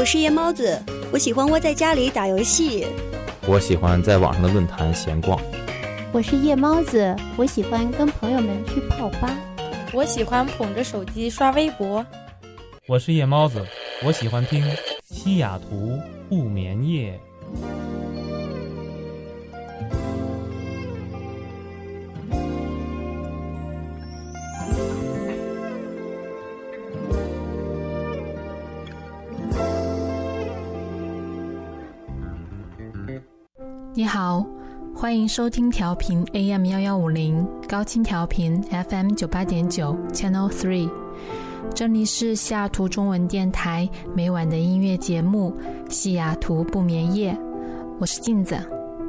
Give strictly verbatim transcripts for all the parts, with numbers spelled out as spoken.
我是夜猫子，我喜欢窝在家里打游戏。 我喜欢在网上的论坛闲逛。 我是夜猫子，我喜欢跟朋友们去泡吧。 我喜欢捧着手机刷微博。 我是夜猫子，我喜欢听西雅图不眠夜。 你好，欢迎收听调频 A M 一一五零 高清调频 F M 九十八点九 Channel 三， 这里是西雅图中文电台每晚的音乐节目西雅图不眠夜，我是镜子。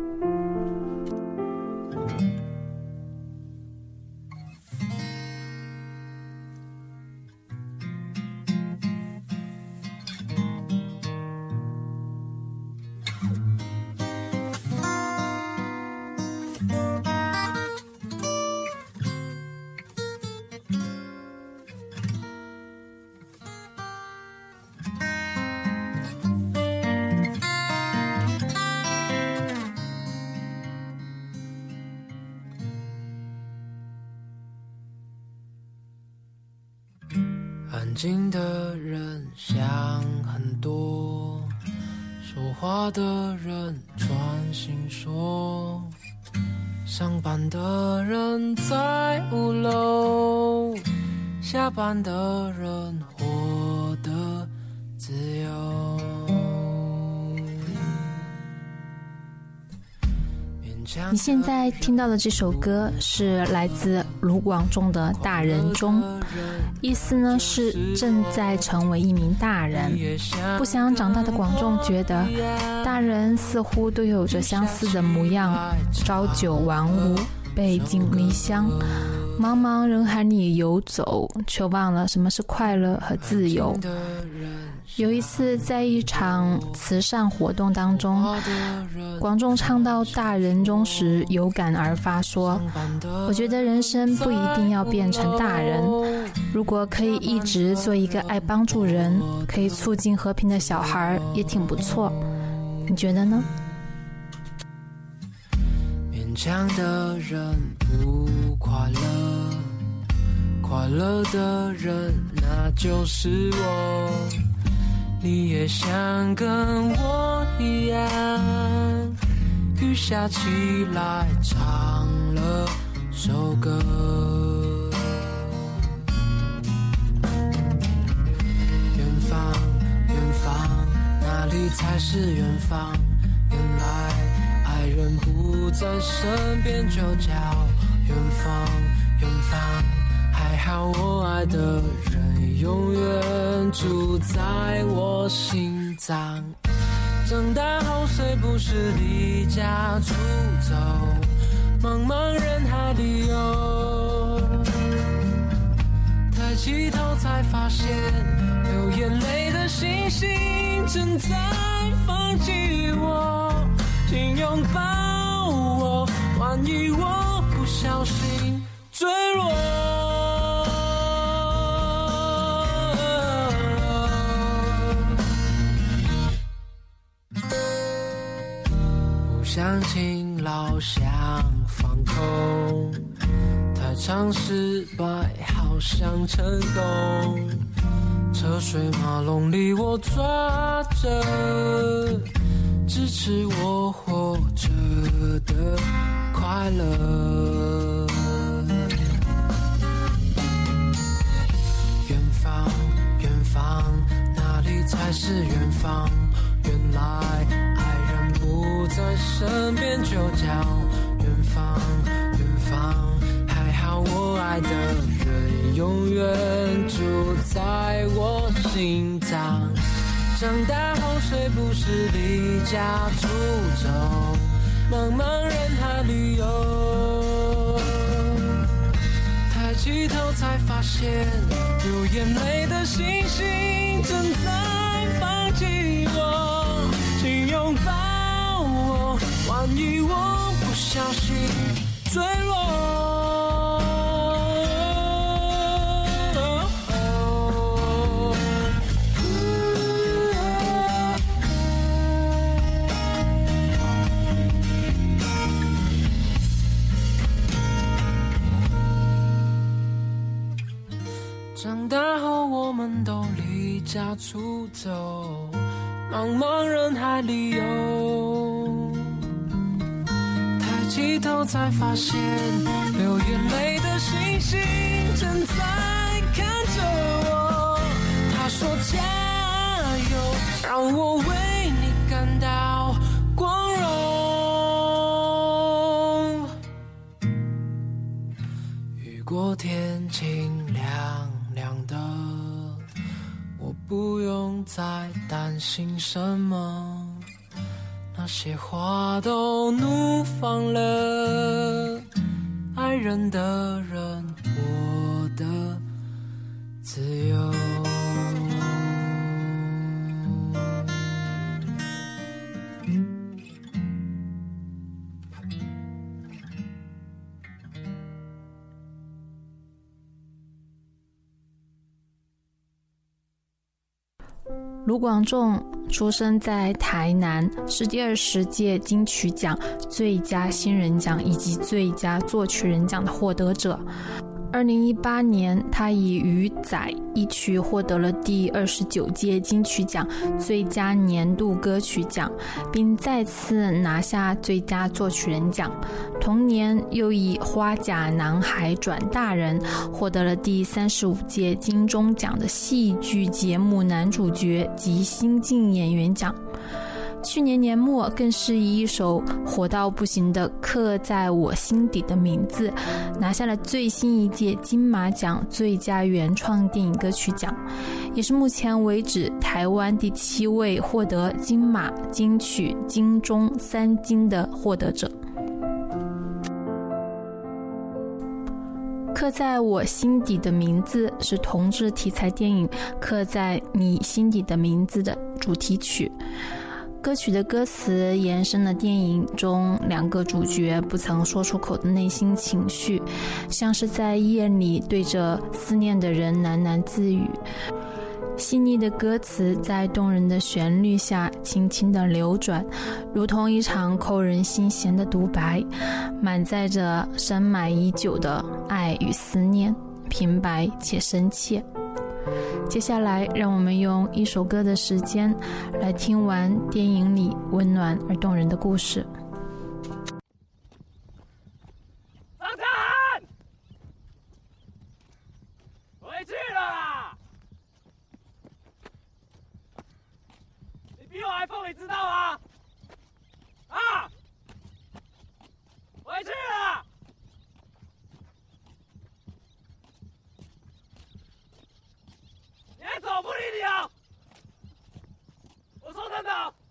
安静的人想很多，说话的人专心说，上班的人在五楼，下班的人活得自由。 你现在听到的这首歌是来自卢广仲的《大人中》，意思呢是正在成为一名大人。不想长大的广仲觉得大人似乎都有着相似的模样，朝九晚五，背井离乡，茫茫人海里游走，却忘了什么是快乐和自由。有一次在一场慈善活动当中，广仲唱到大人中时有感而发说，我觉得人生不一定要变成大人，如果可以一直做一个爱帮助人，可以促进和平的小孩也挺不错，你觉得呢？ 勉强的人不快乐，快乐的人那就是我，你也想跟我一样，雨下起来唱了首歌。远方远方哪里才是远方，原来爱人不在身边就叫远方远方，还好我爱的人永远住在我心脏。长大后谁不是离家出走，茫茫人海里游，抬起头才发现流眼泪的星星正在放弃我，请拥抱我，万一我不小心坠落。想勤劳想放空，太常失败好想成功，车水马龙里我抓着支持我活着的快乐。远方远方哪里才是远方，原来不在身边就叫远方远方，还好我爱的人永远住在我心脏。长大后谁不是离家出走，茫茫人海里游，抬起头才发现流眼泪的星星正在放弃我，请拥抱我，万一我不小心坠落。 长大后我们都离家出走，茫茫人海里游，抬起头才发现流眼泪的星星正在看着我。他说加油，让我为你感到光荣。雨过天晴亮亮的，我不用再担心什么，那些花都怒放了，爱人的人我的自由。 卢广仲出生在台南，是第二十届金曲奖最佳新人奖以及最佳作曲人奖的获得者。二零一八年，他以《鱼仔》一曲获得了第二十九届金曲奖最佳年度歌曲奖，并再次拿下最佳作曲人奖。同年，又以《花甲男孩转大人》获得了第三十五届金钟奖的戏剧节目男主角及新晋演员奖。去年年末，更是以一首火到不行的《刻在我心底的名字》拿下了最新一届金马奖最佳原创电影歌曲奖，也是目前为止台湾第七位获得金马、金曲、金钟三金的获得者。刻在我心底的名字是同志题材电影《刻在你心底的名字》的主题曲。歌曲的歌词延伸了电影中两个主角不曾说出口的内心情绪，像是在夜里对着思念的人喃喃自语。细腻的歌词在动人的旋律下轻轻地流转，如同一场扣人心弦的独白，满载着深埋已久的爱与思念，平白且深切。接下来让我们用一首歌的时间来听完电影里温暖而动人的故事。 张晨，回去了啦！你比我还疯，你知道吗？啊！回去了！你还走不理你啊！我说真的。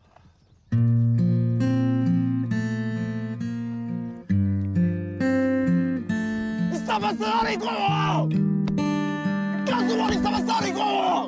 你什么时候理过我？告诉我你什么时候理过我？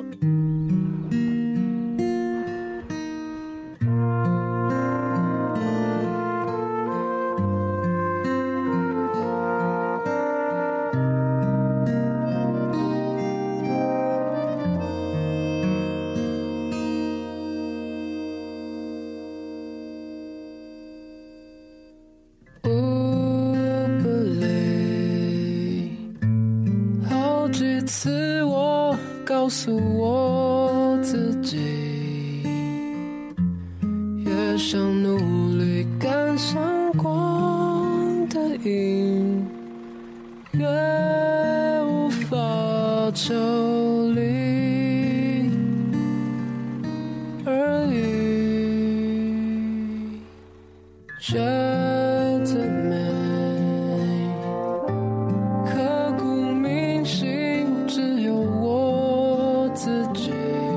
告诉我自己，越想努力赶上光的影，越无法抽离而已，觉得美，刻骨铭心，只有我自己。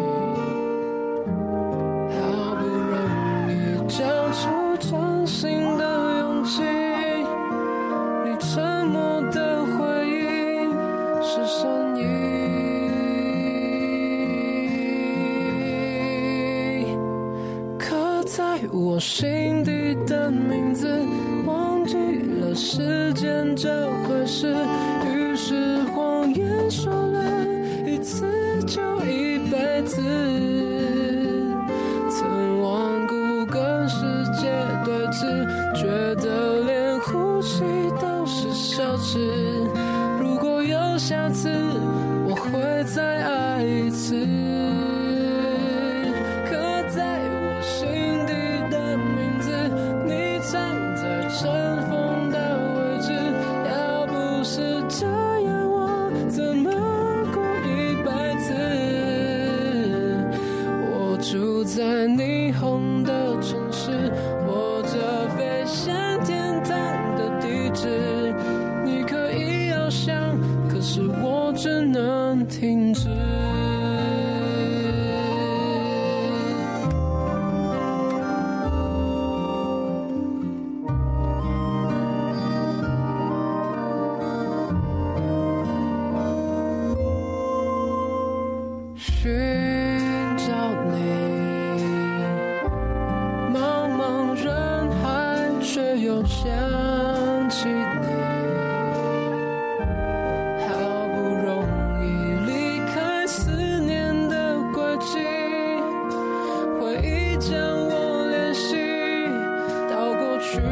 好不容易讲出真心的勇气，你沉默的回应是善意。刻在我心底的名字，忘记了时间这回事，于是谎言说了一次就一辈子，曾顽固跟世界对峙，觉得连呼吸都是羞耻。如果有下次，我会再在霓虹的城市，或者飞向天堂的地址。你可以翱翔，可是我只能停止。寻找你，茫茫人海，却又想起你。好不容易离开思念的轨迹，回忆将我联系到过去。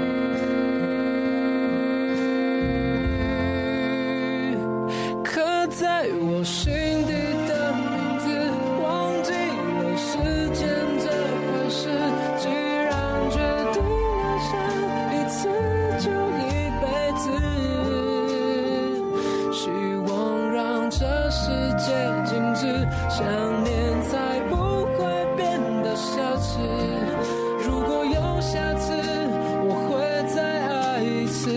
刻在我心底的名字，忘记了时间这回事。既然决定爱上一次就一辈子，希望让这世界静止，想念才不会变得奢侈。如果有下次，我会再爱一次。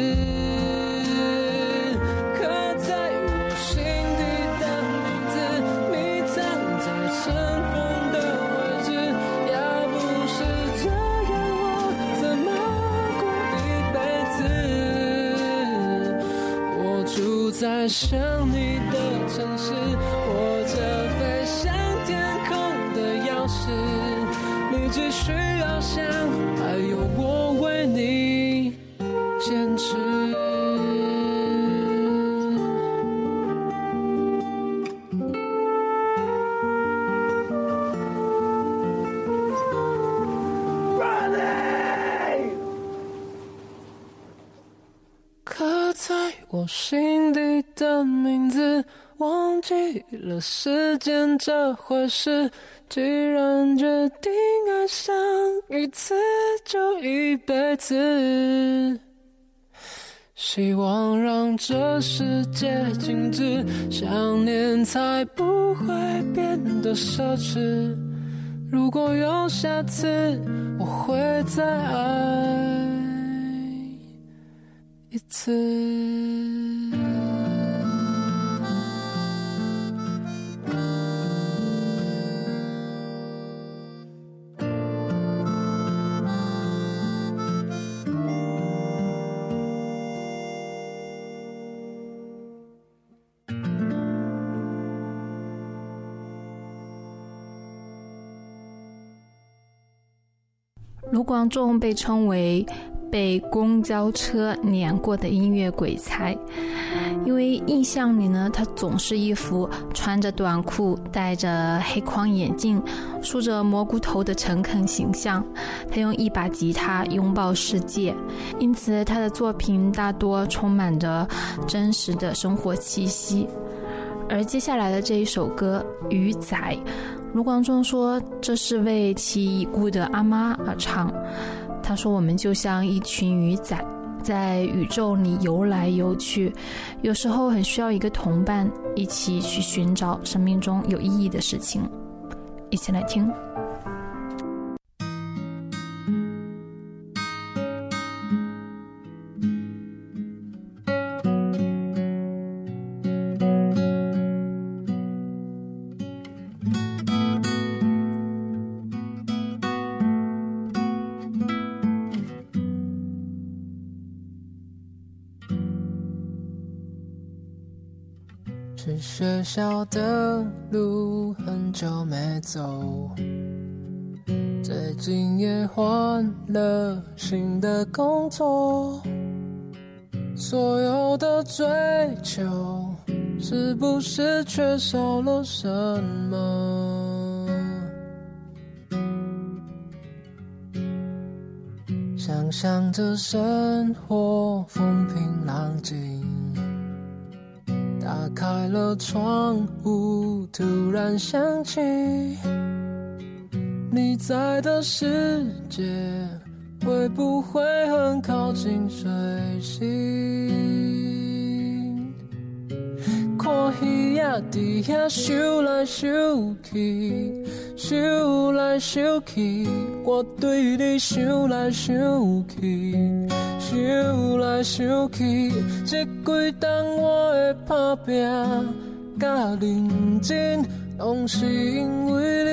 在想你的城市，握着飞向天空的钥匙，你继续翱翔，还有我为你坚持。刻在我心底的名字，忘记了时间这回事。既然决定爱上一次就一辈子，希望让这世界静止，想念才不会变得奢侈。如果有下次，我会再爱一次。 卢广仲被称为被公交车碾过的音乐鬼才，因为印象里呢，他总是一副穿着短裤、戴着黑框眼镜、梳着蘑菇头的诚恳形象。他用一把吉他拥抱世界，因此他的作品大多充满着真实的生活气息。而接下来的这一首歌《鱼仔》，卢广仲说这是为其已故的阿妈而唱。他说我们就像一群鱼仔，在宇宙里游来游去，有时候很需要一个同伴，一起去寻找生命中有意义的事情。一起来听。 去学校的路很久没走，最近也换了新的工作，所有的追求是不是缺少了什么？想象着生活风平浪静，打开了窗户，突然想起你在的世界会不会很靠近水星？看鱼仔伫遐游来游去， 想来想去，我对你想来想去，想来想去，这几冬我的打拼甲认真，拢是因为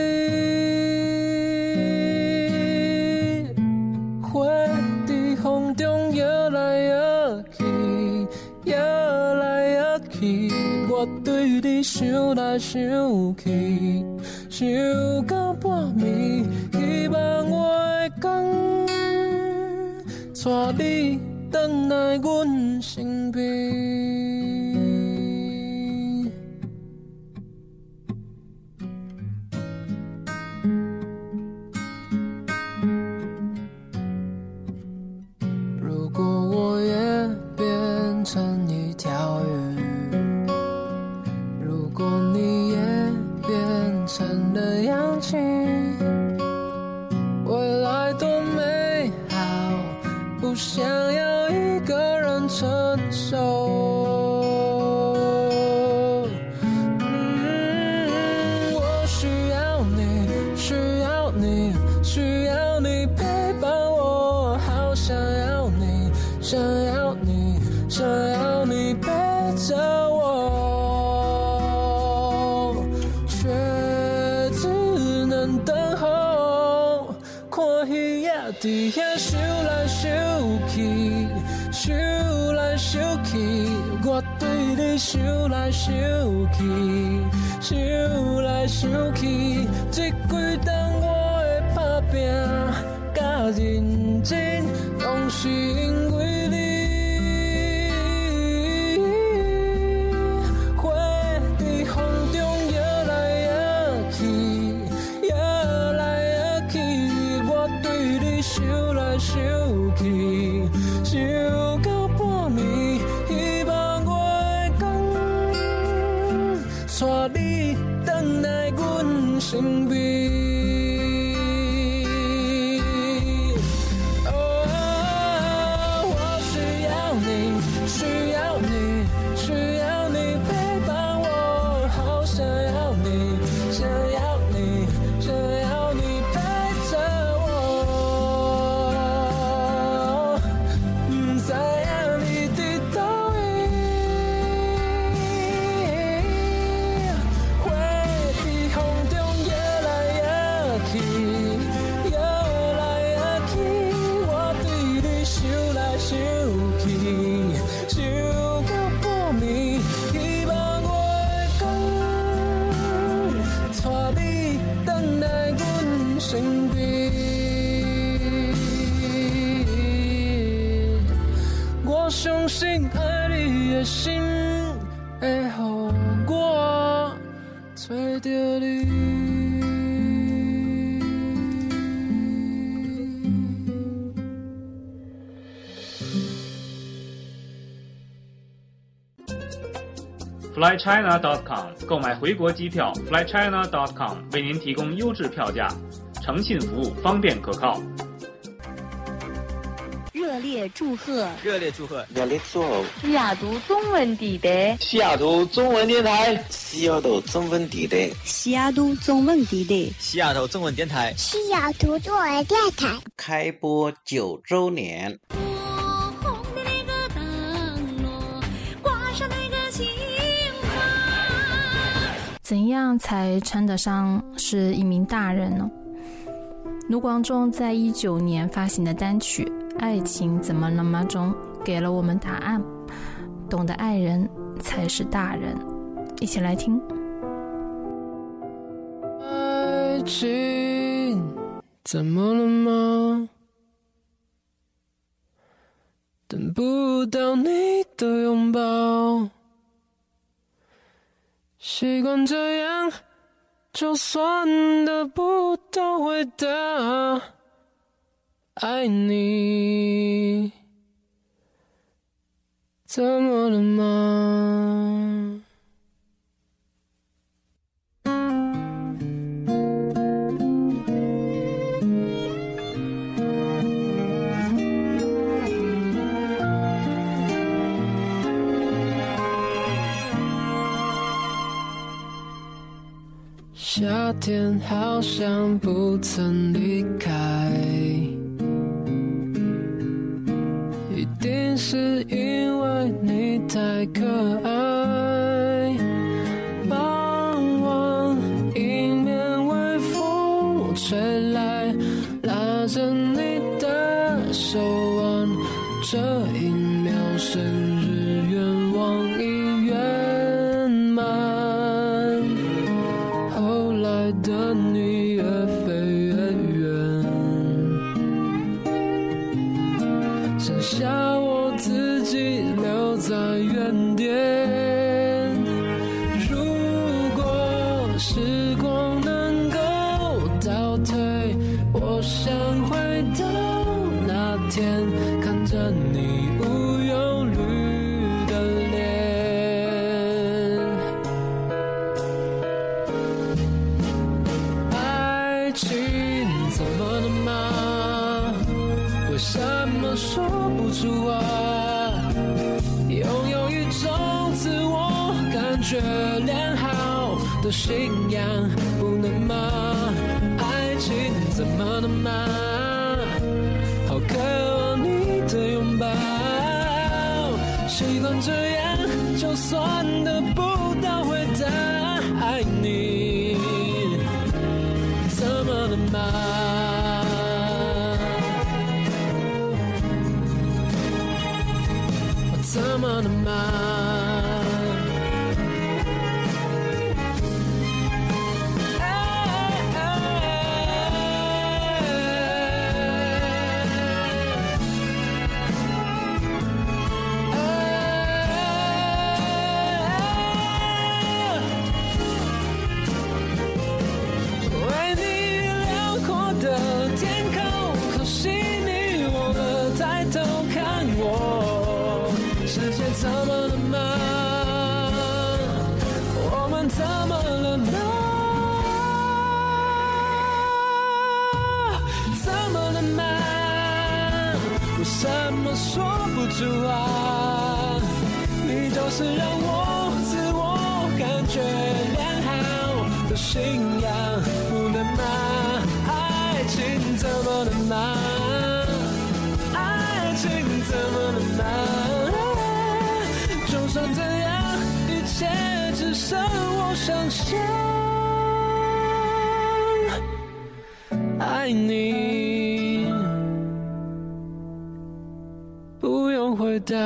你。花在风中摇来摇去，摇来摇去，我对你想来想去。想到半暝，希望我的天带你回来阮身边。如果我也变成一条鱼，如果你也变成了氧气，未来多美好，不想要一个人承受。嗯，我需要你，需要你，需要你陪伴我，好想要你，想要你，想要你陪着我。伫遐想来想去，想来想去，我对你想来想去，想来想去，这几冬我的打拼甲认真，拢是因为你。花在风中摇来摇去，摇来摇去，我对你想来想去，想到半暝，希望我的天带你回来阮身边。哦，我需要你，需要你，需要你陪伴我，好想要你，想要你，想要你陪着我。不知影你伫倒位，花在风中摇来摇去，摇来摇去，我对你想来想去，想到半暝，希望我的天带你回来阮身边。我相信爱你的心会予我找到你。 fly china dot com 购买回国机票 fly china dot com 为您提供优质票价，诚信服务，方便可靠。 热烈祝贺！ 热烈祝贺！ 热烈祝贺！ 西雅图中文地带， 西雅图中文电台，西雅图中文地带， 西雅图中文地带， 西雅图中文电台， 西雅图中文电台开播九周年。 怎样才称得上是一名大人呢？卢广仲在一九年发行的单曲《爱情怎么那么重》给了我们答案，懂得爱人才是大人。一起来听。 爱情怎么了吗？等不到你的拥抱，习惯这样，就算得不到回答。爱你怎么了吗？夏天好像不曾离开，一定是因为你太可爱。傍晚迎面微风吹来，拉着你的手腕，这一秒生日愿望已圆满。后来的你越飞越远，剩下我自己留在原点。如果时光能够倒退，我想回到那天，看着你无忧虑的脸。爱情怎么了吗？为什么说不出啊？拥有一种自我感觉良好的信仰，不能吗？爱情怎么了吗？好渴望你的拥抱，习惯这样，就算得不到回答。爱你怎么了吗？怎么了吗？怎么了吗？我们怎么了吗？怎么了吗？为什么说不出啊？你就是让我自我感觉良好的信仰，不能吗？爱情怎么了吗？爱情怎么了吗？就算这样，一切只剩我想象。爱你，不用回答。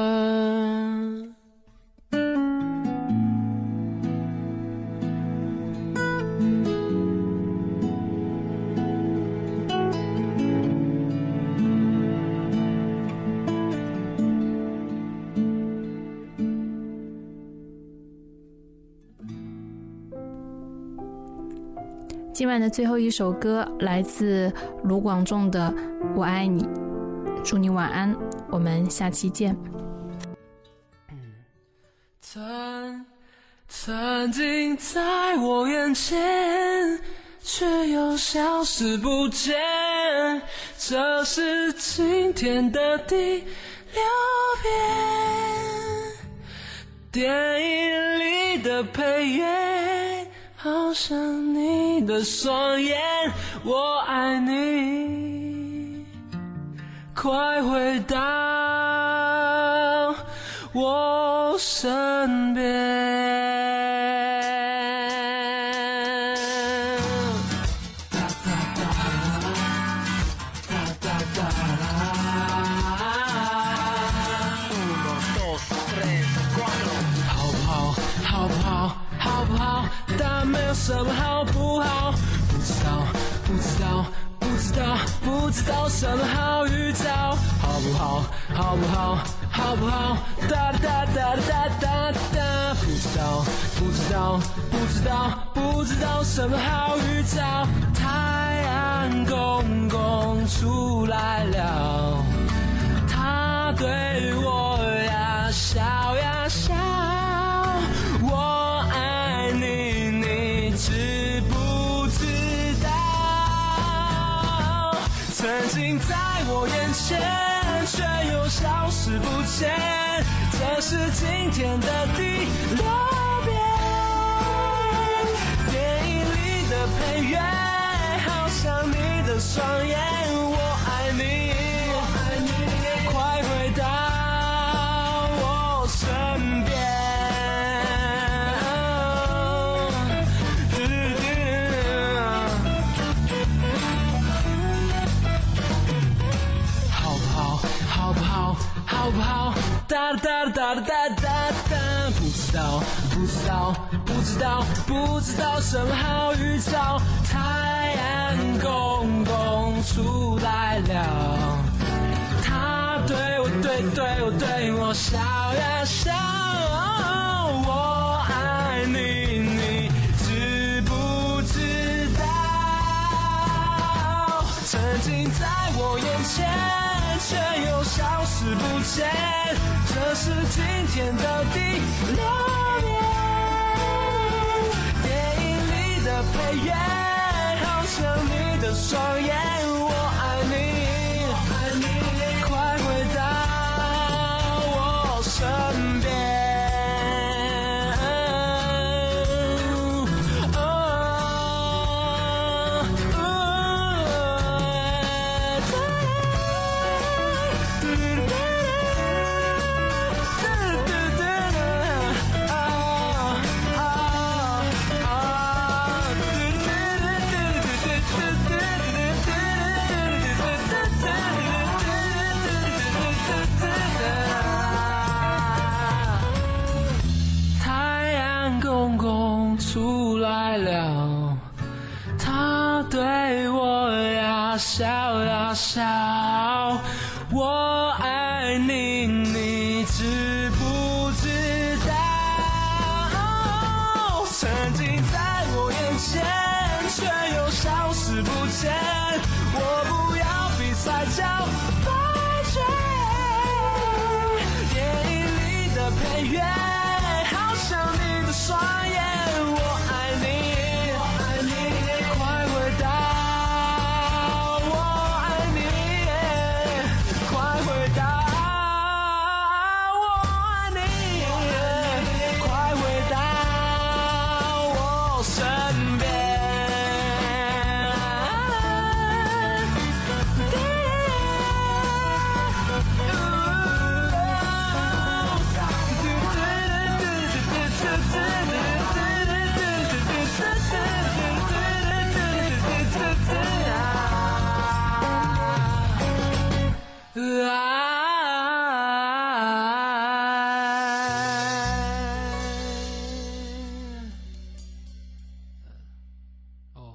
今晚的最后一首歌来自卢广仲的《我爱你》，祝你晚安，我们下期见。 曾曾经在我眼前，却又消失不见，这是今天的第六遍。电影里的配乐好像你的双眼，我爱你，快回到我身边。但没有什么好不好，不知道，不知道，不知道，不知道什么好预兆，好不好，好不好，好不好，哒哒哒哒哒哒，不知道，不知道，不知道，不知道什么好预兆，太阳公公出来了，他对我呀笑呀笑，我爱你，你知不知道？曾经在我眼前，却又消失不见，这是今天的第六遍。电影里的乐，好像你的双眼，我爱你，我爱你，快回到我身边。好不好？好不好？好不好？哒哒哒哒哒哒哒，不知道，不知道，不知道，不知道什么好预兆。太阳公公出来了，他对我对对我对我笑呀笑，我爱你，你知不知道？曾经在我眼前，却又消失不见。这是今天的第六年，电影里的配乐，好像你的双眼，我爱你，我爱你，快回到我身边。哦哦出来了，他对我呀笑呀笑，我爱你，你知不知道？曾经在我眼前，却又消失不见。